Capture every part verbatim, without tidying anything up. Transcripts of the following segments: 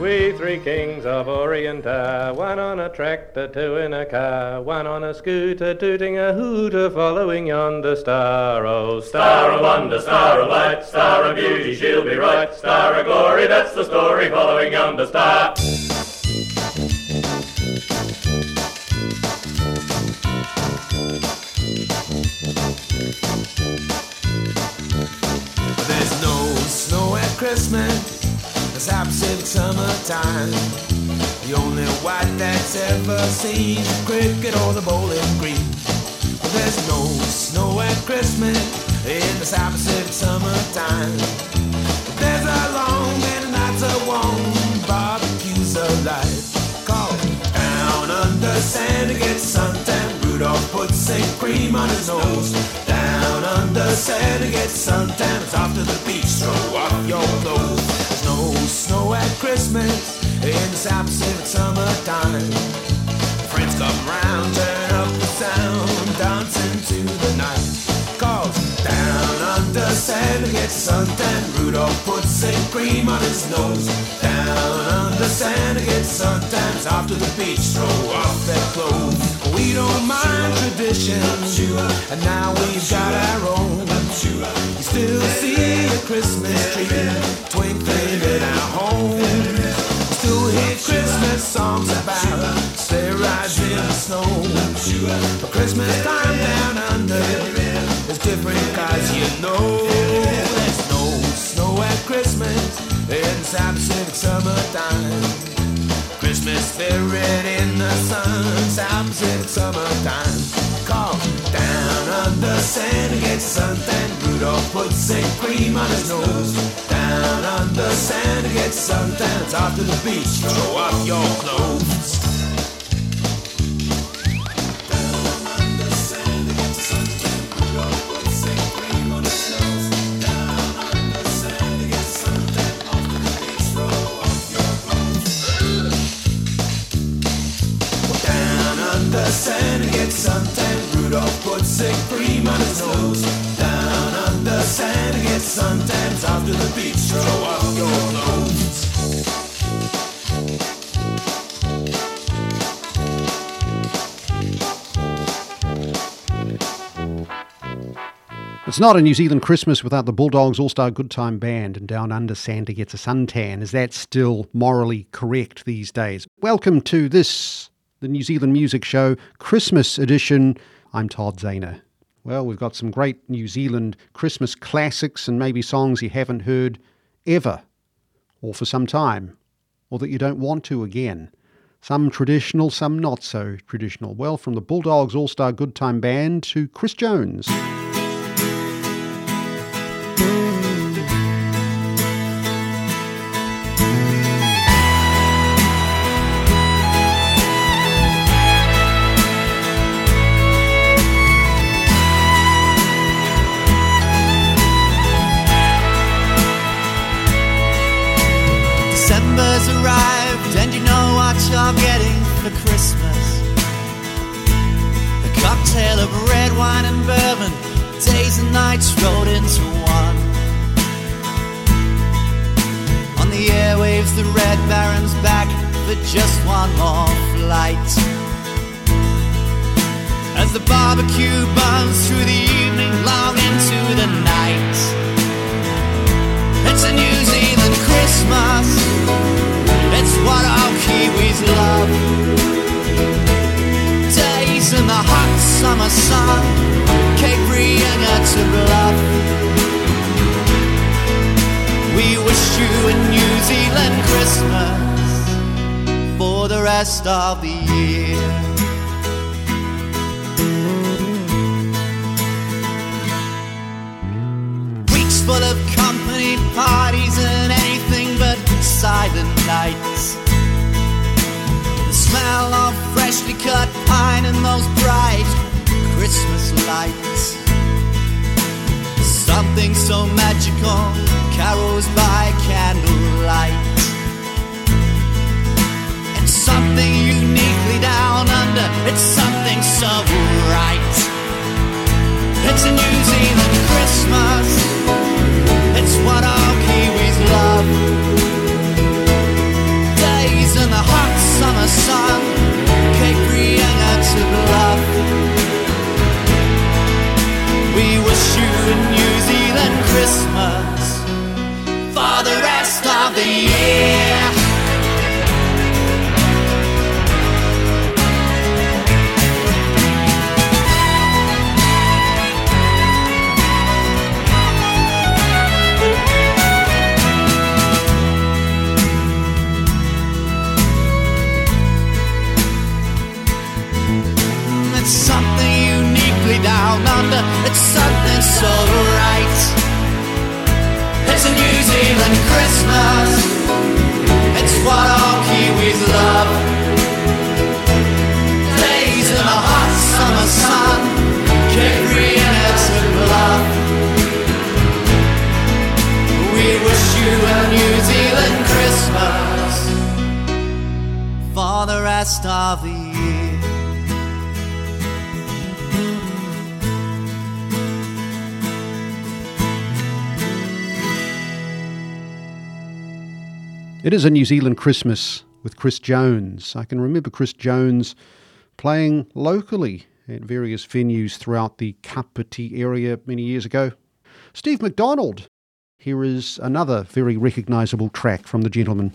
We three kings of Orient are, one on a tractor, two in a car, one on a scooter, tooting a hooter, following yonder star. Oh, star of wonder, star of light, star of beauty, she'll be right, star of glory, that's the story, following yonder star. There's no snow at Christmas, it's absolute summertime. The only white that's ever seen the cricket or the bowling green. But there's no snow at Christmas in this absolute summertime. But there's a long and nights of warm barbecues alive. Call down under Santa gets suntan. Rudolph puts Saint cream on his nose. Down under Santa gets suntan. It's off to the beach, throw off your clothes. There's no snow at Christmas in this absolute summertime. Friends come round, turn up the sound, dancing to the night. Cause down under Santa gets suntan. Rudolph puts Saint cream on his nose. Down under Santa gets suntan. It's off to the beach, throw off their clothes. We don't mind traditions, and now we've got our own. You still see a Christmas tree twinkling in our home. You still hear Christmas songs about sleigh rides in the snow. But Christmas time down under is different, cause you know there's no snow at Christmas in this absolute summertime. Christmas spirit in the sun, South summertime. Call down under Santa gets suntan. Rudolph puts Saint cream on his nose. Down under Santa gets suntan. It's off to the beach, throw off your clothes. Santa gets suntan. Rudolph puts Saint cream on his nose. Down under Santa gets suntan. It's off to the beach, throw off your clothes. It's not a New Zealand Christmas without the Bulldogs All-Star Good Time Band and Down Under Santa Gets a Suntan. Is that still morally correct these days? Welcome to this, the New Zealand Music Show, Christmas edition. I'm Todd Zahner. Well, we've got some great New Zealand Christmas classics and maybe songs you haven't heard ever, or for some time, or that you don't want to again. Some traditional, some not so traditional. Well, from the Bulldogs All-Star Good Time Band to Chris Jones. December's arrived and you know what you're getting for Christmas. A cocktail of red wine and bourbon, days and nights rolled into one. On the airwaves the Red Baron's back for just one more flight. As the barbecue burns through the evening long into the night. It's a New Zealand Christmas, it's what all Kiwis love. Days in the hot summer sun, Cape Reinga to Bluff. We wish you a New Zealand Christmas for the rest of the year. Full of company, parties and anything but silent nights. The smell of freshly cut pine and those bright Christmas lights. Something so magical, carols by candlelight. And something uniquely down under, it's something so right. It's a New Zealand Christmas, it's what all Kiwis love. wish you a New Zealand Christmas for the rest of the year. It's something uniquely down under, it's something so right. It's a New Zealand Christmas, it's what all Kiwis love. Days in the hot summer sun, carefree and it's a bluff. We wish you a New Zealand Christmas for the rest of the year. It is a New Zealand Christmas with Chris Jones. I can remember Chris Jones playing locally at various venues throughout the Kapiti area many years ago. Steve McDonald. Here is another very recognisable track from the gentleman.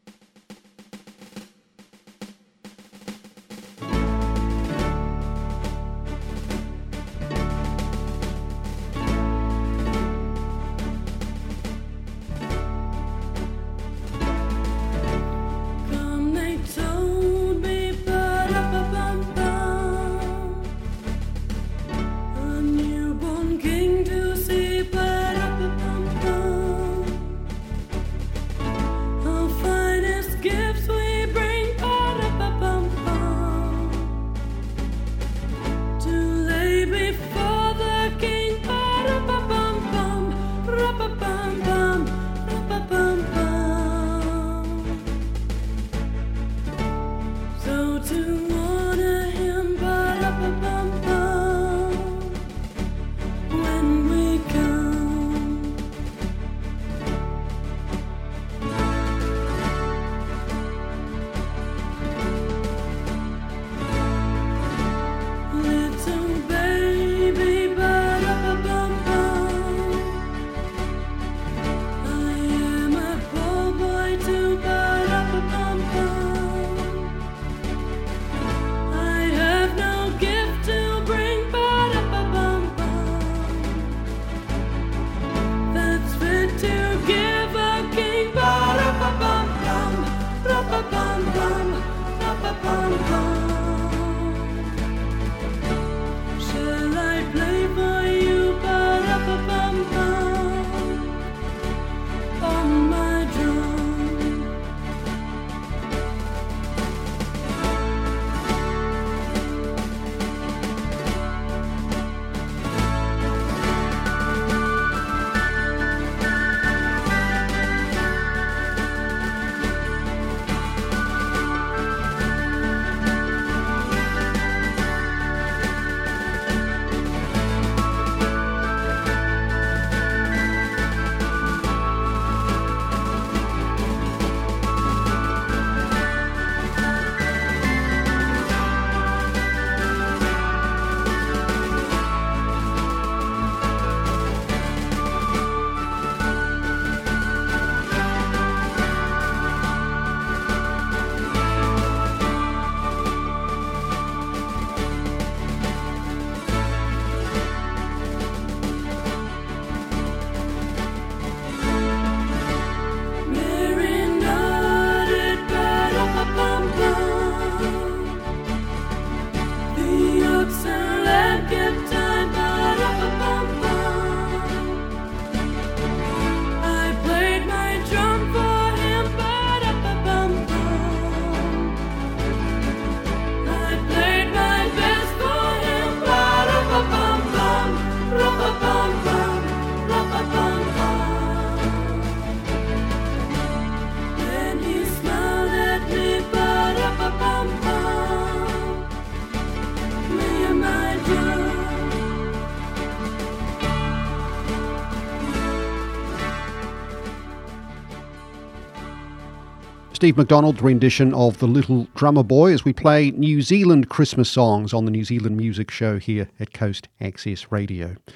Steve McDonald's rendition of The Little Drummer Boy as we play New Zealand Christmas songs on the New Zealand Music Show here at Coast Access Radio.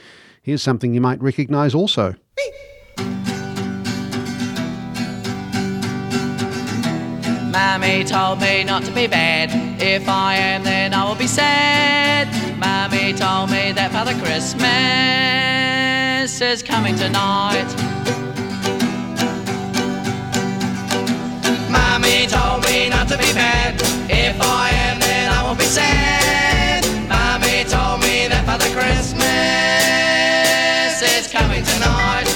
Here's something you might recognise also. Mammy told me not to be bad. If I am, then I will be sad. Mammy told me that Father Christmas is coming tonight. Mammy told me not to be bad. If I am, then I won't be sad. Mammy told me that Father Christmas is coming tonight.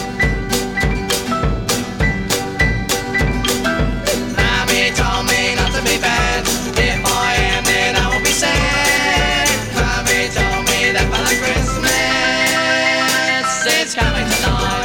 Mammy told me not to be bad. If I am, then I won't be sad. Mammy told me that Father Christmas is coming tonight.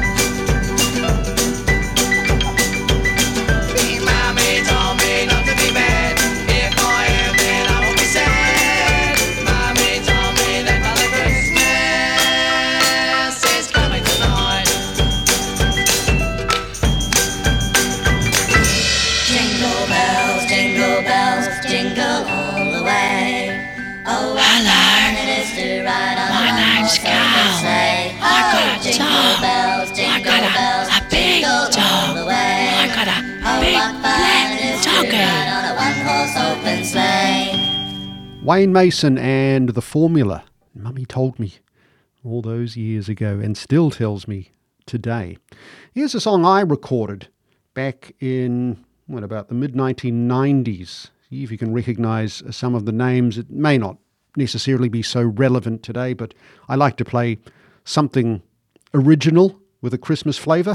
Wayne Mason and The Formula. Mummy told me all those years ago and still tells me today. Here's a song I recorded back in, what, about the mid nineteen nineties. See if you can recognise some of the names. It may not necessarily be so relevant today, but I like to play something original with a Christmas flavour.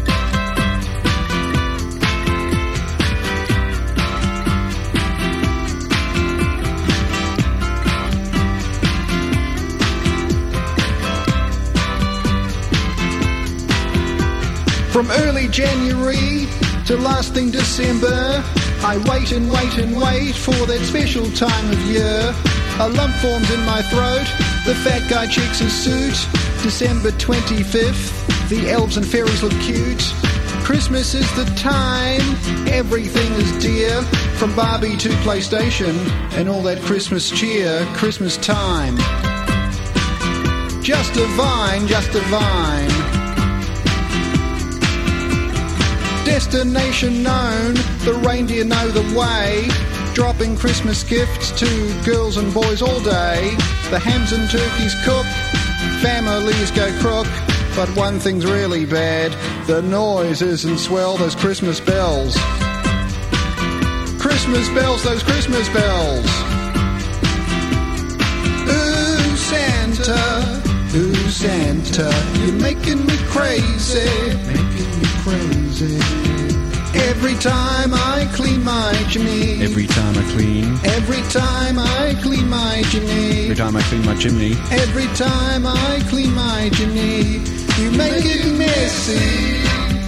From early January to lasting December, I wait and wait and wait for that special time of year. A lump forms in my throat, the fat guy checks his suit. December twenty-fifth, the elves and fairies look cute. Christmas is the time, everything is dear. From Barbie to PlayStation and all that Christmas cheer. Christmas time, just divine, just divine. Destination known, the reindeer know the way. Dropping Christmas gifts to girls and boys all day. The hams and turkeys cook, families go crook. But one thing's really bad, the noise isn't swell, those Christmas bells. Christmas bells, those Christmas bells. Ooh, Santa, ooh, Santa, you're making me crazy, making me crazy. Every time I clean my chimney. Every time I clean. Every time I clean my chimney. Every time I clean my chimney. Every time I clean my chimney, you make it messy.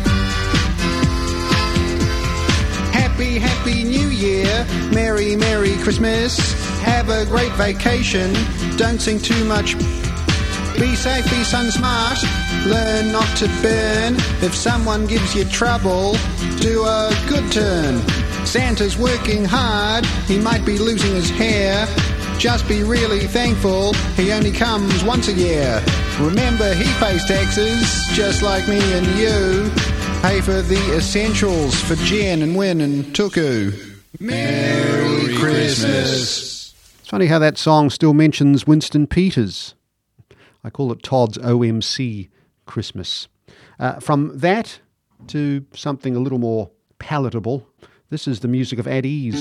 Happy, happy New Year. Merry, Merry Christmas. Have a great vacation. Don't sing too much. Be safe, be sun smart. Learn not to burn. If someone gives you trouble, do a good turn. Santa's working hard, he might be losing his hair. Just be really thankful, he only comes once a year. Remember, he pays taxes, just like me and you. Pay for the essentials for Jen and Win and Tuku. Merry Christmas. It's funny how that song still mentions Winston Peters. I call it Todd's O M C Christmas. Uh, from that to something a little more palatable, this is the music of At Ease.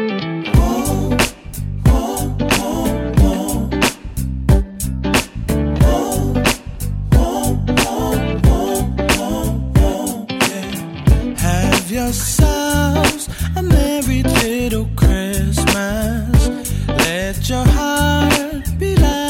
Have yourselves a merry little Christmas. Let your heart be light.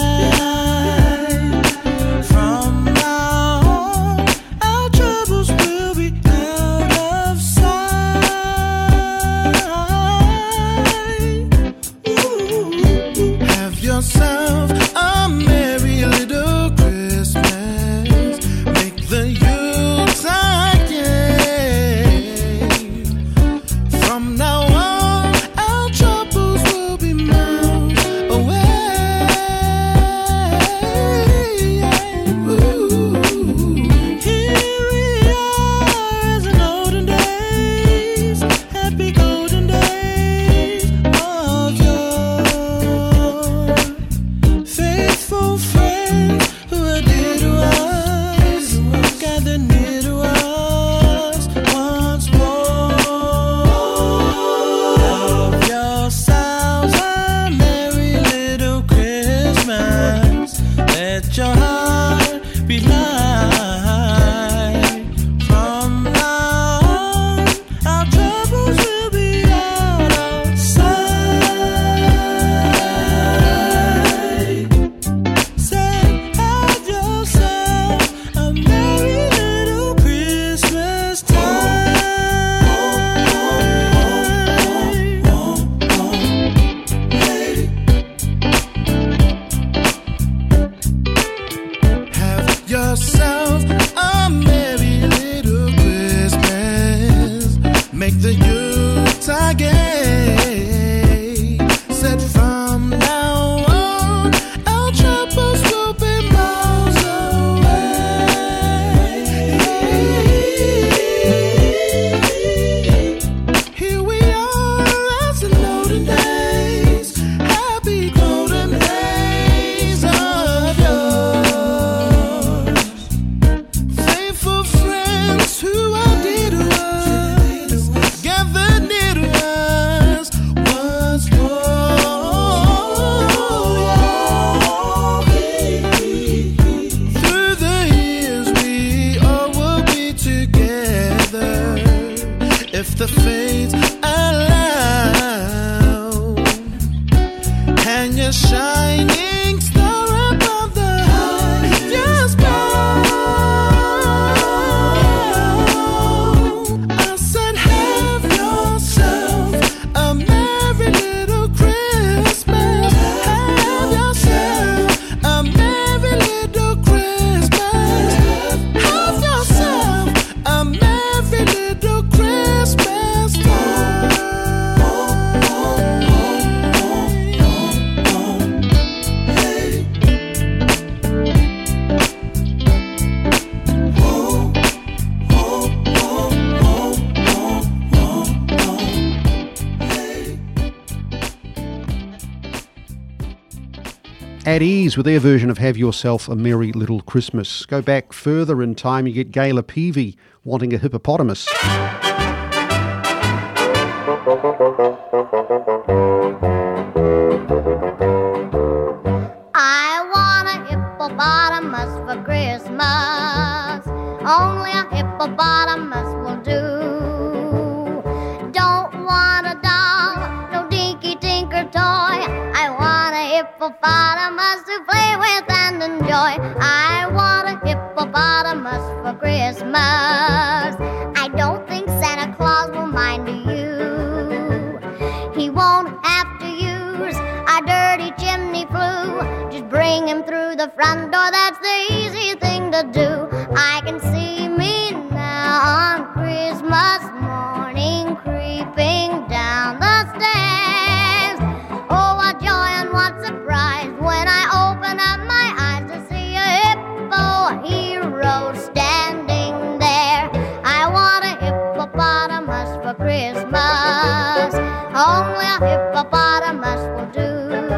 yourself a merry little Christmas. Make the Yuletide gay. Said from now on, our troubles will be miles away. Here we are as in olden days, happy golden days of yours. Faithful friends who are dear to us, gathered near to us once more. Through the years we all will be together, if the fates allow. And your shining star above the highest bough. I said, have yourself a merry little Christmas. Have yourself a merry little Christmas. Have yourself a merry little Christmas time. At Ease with their version of Have Yourself a Merry Little Christmas. Go back further in time, you get Gayla Peavy wanting a hippopotamus. I want a hippopotamus for Christmas. Only a hippopotamus will do. Don't want a doll, no dinky tinker toy. I want a hippopotamus to play with and enjoy. I want a hippopotamus for Christmas. I don't think Santa Claus will mind you. He won't have to use a dirty chimney flue. Just bring him through the front door, that's the easy thing to do. I can see me now on Christmas morning creeping down the stairs. Oh, what joy and what surprise when I open up my eyes to see a hippo hero standing there. I want a hippopotamus for Christmas. Only a hippopotamus will do.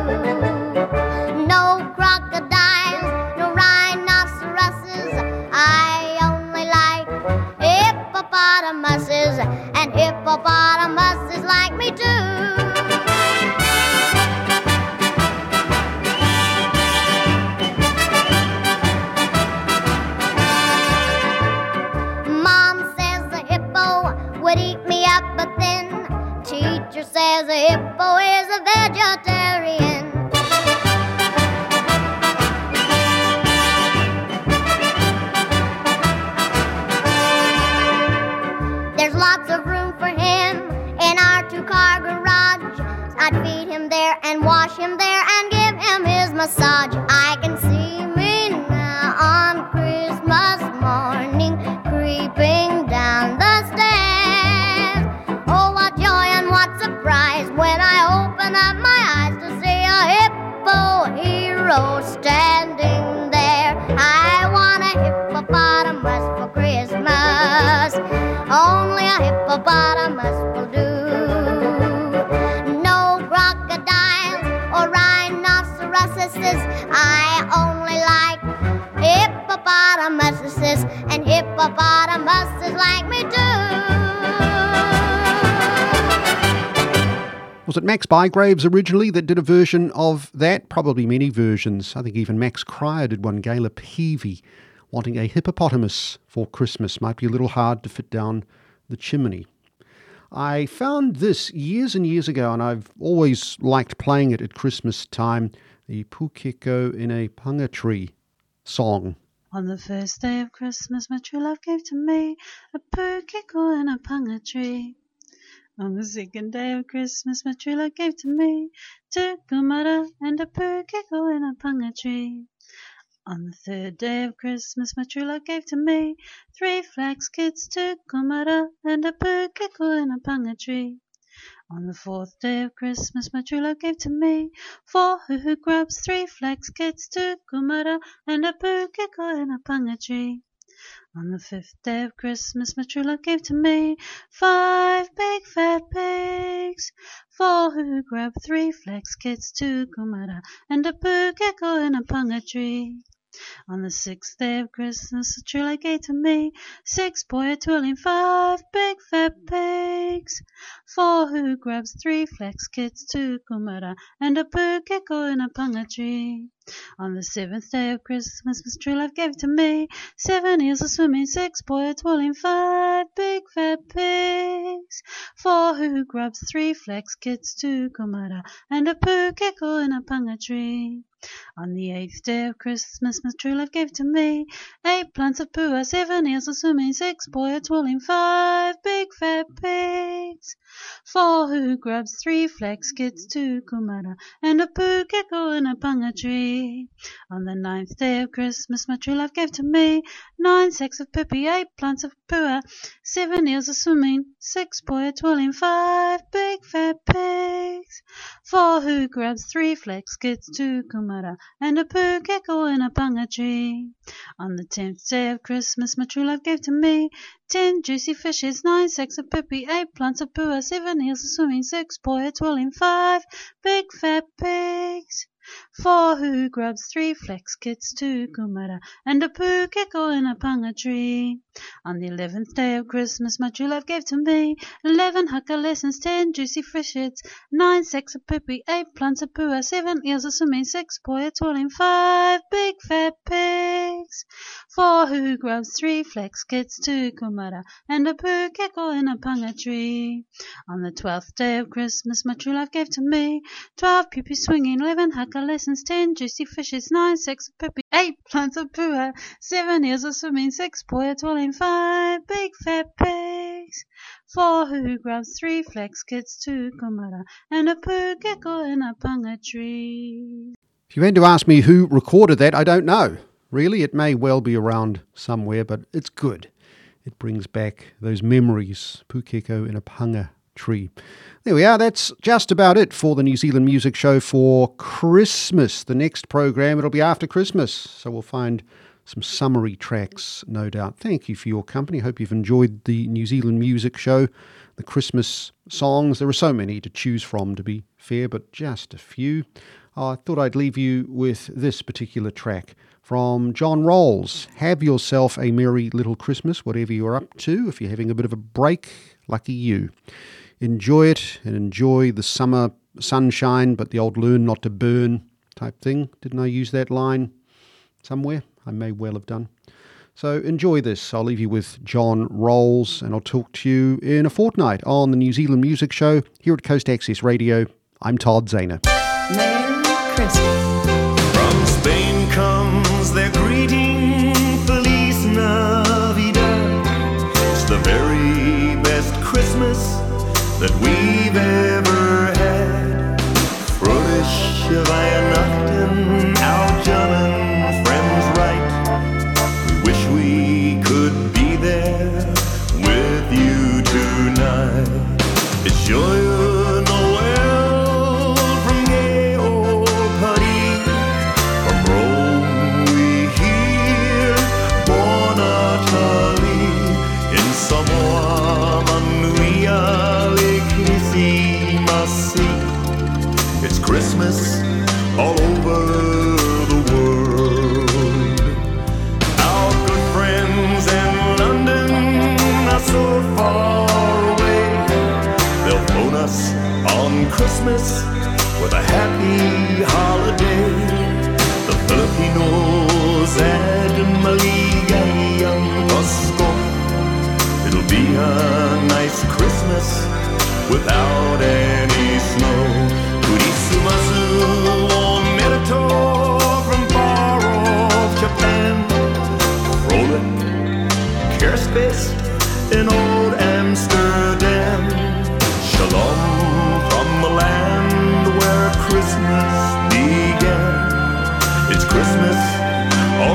No crocodiles, no rhinoceroses. I only like hippopotamuses, and hippopotamuses like me too. Mom says the hippo would eat me up, but then teacher says a hippo is a vegetarian. There's lots of room for him in our two-car garage. I'd feed him there and wash him there and give him his massage. I can see me now on Christmas morning creeping down the stairs. Oh, what joy and what surprise when I open up my eyes to see a hippo hero standing there. I want a hippopotamus for Christmas. Only a hippopotamus will do. No crocodiles or rhinoceroses. I only like hippopotamuses, and hippopotamuses like me too. Was it Max Bygraves originally that did a version of that? Probably many versions. I think even Max Cryer did one, Gayla Peavy, wanting a hippopotamus for Christmas. Might be a little hard to fit down the chimney. I found this years and years ago, and I've always liked playing it at Christmas time, the Pukeko in a Panga Tree song. On the first day of Christmas, my true love gave to me a pukeko in a panga tree. On the second day of Christmas, my true love gave to me two kumara and a pukeko in a panga tree. On the third day of Christmas, my true love gave to me three flax kids, two kumara, and a pukeko in a panga tree. On the fourth day of Christmas, my true love gave to me four hoo-hoo grubs, three flax kids, two kumara, and a pukeko in a panga tree. On the fifth day of Christmas, my true love gave to me five big fat pigs, four hoo-hoo grub, three flax kids, two kumara, and a pukeko in a panga tree. On the sixth day of Christmas, the true love gave to me six boy twirling, five big fat pigs, four hoo grubs, three flax kids, two kumara, and a pukeko in a panga tree. On the seventh day of Christmas, Miss True Love gave to me seven eels a swimming, six boy twirling, five big fat pigs, four hoo grubs, three flax kids, two kumara, and a pukeko in a panga tree. On the eighth day of Christmas, Miss True Love gave to me eight plants of pua, seven eels a swimming, six boy twirling, five big fat pigs, four hoo grubs, three flax kids, two kumara, and a pukeko in a panga tree. On the ninth day of Christmas, my true love gave to me nine sacks of pippy, eight plants of pua, seven eels a swimming, six boy twirling, five big fat pigs, four hoo grubs, three flax kids, two kumara, and a pukeko in a panga tree. On the tenth day of Christmas, my true love gave to me ten juicy fishes, nine sacks of pippy, eight plants of pua, seven eels a swimming, six boy twirling, five big fat pigs, four hoo grubs, three flax kids, two kumara, and a pukeko in a panga tree. On the eleventh day of Christmas, my true love gave to me eleven haka lessons, ten juicy fishes, nine sacks of pippy, eight plants of pua, seven eels a swimming, six boy twirling, five big fat pigs, four hoo grubs, three flax kids, two kumara, and a pukeko in a panga tree. On the twelfth day of Christmas, my true love gave to me twelve pippy swinging, eleven haka lessons, ten juicy fishes, nine sacks of pippy, eight plants of pua, seven eels a swimming, six boy twirling, five big fat pigs, four hoo grubs, three flax kids, two kumara, and a pukeko in a panga tree. If you had to ask me who recorded that, I don't know. Really, it may well be around somewhere, but it's good. It brings back those memories. Pukeko in a panga tree. There we are. That's just about it for the New Zealand Music Show for Christmas. The next program, it'll be after Christmas, so we'll find some summery tracks, no doubt. Thank you for your company. Hope you've enjoyed the New Zealand Music Show, the Christmas songs. There are so many to choose from, to be fair, but just a few. I thought I'd leave you with this particular track from John Rolls. Have yourself a merry little Christmas, whatever you're up to. If you're having a bit of a break, lucky you. Enjoy it and enjoy the summer sunshine, but the old learn not to burn type thing. Didn't I use that line somewhere? I may well have done. So enjoy this. I'll leave you with John Rolls, and I'll talk to you in a fortnight on the New Zealand Music Show here at Coast Access Radio. I'm Todd Zahner. Merry Christmas. From Spain comes their greeting, Feliz Navidad. It's the very best Christmas that we've ever had. Fröhliche Weihnachten, Algernon, friends right. We wish we could be there with you tonight. It's Joyeux Noel from gay old Paris. From Rome we hear Buon Natale. In Samoa, Manuia, it's Christmas all over the world. Our good friends in London are so far away. They'll phone us on Christmas with a happy holiday. The Filipinos at Maligayang Pasko. It'll be a nice Christmas without any snow. Kurisumasu o Merito from far off Japan. Frolic, Kerspace in old Amsterdam. Shalom from the land where Christmas began. It's Christmas all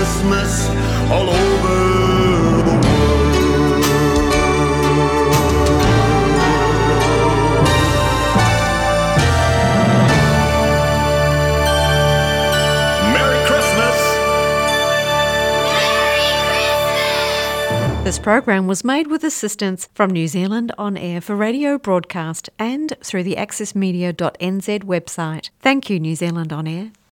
Christmas all over the world. Merry Christmas! This program was made with assistance from New Zealand On Air for radio broadcast and through the access media dot n z website. Thank you, New Zealand On Air.